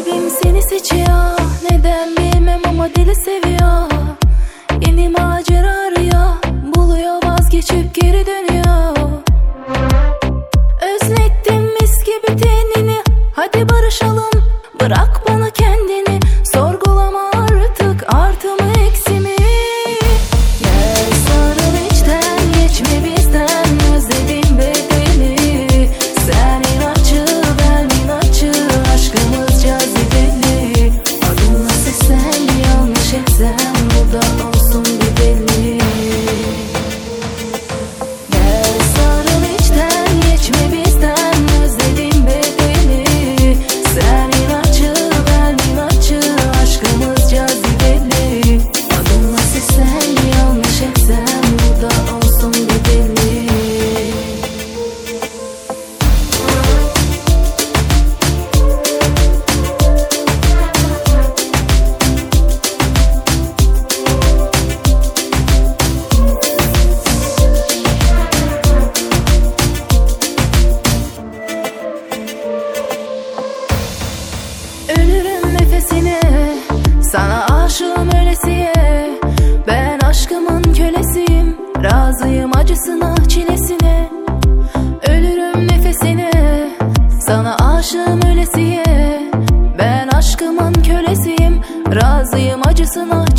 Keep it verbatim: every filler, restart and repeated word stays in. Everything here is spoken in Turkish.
Kalbim seni seçiyor, neden bilmem ama deli seviyor. Yeni macera arıyor, buluyor, vazgeçip geri dönüyor. Özlettim mis gibi tenini, hadi barışalım, bırak bana kendini. Sorgulama artık artı mı eksi mi? Gel sarıl içten, geçme bizden, özledim bedeli. Sen inatçı, ben inatçı, aşkımız cazibeli. Adımla seslen, yanlış etsem bu da olsun bir belli. Gel sarıl içten, geçme bizden, özledim bedeli. Sen inatçı, ben inatçı, aşkımız cazibeli. Adımla seslen, yanlış etsem bu da olsun bir belli. Ölürüm nefesine, sana aşığım ölesiye. Ben aşkımın kölesiyim, razıyım acısına çilesine. Ölürüm nefesine, sana aşığım ölesiye. Ben aşkımın kölesiyim, razıyım acısına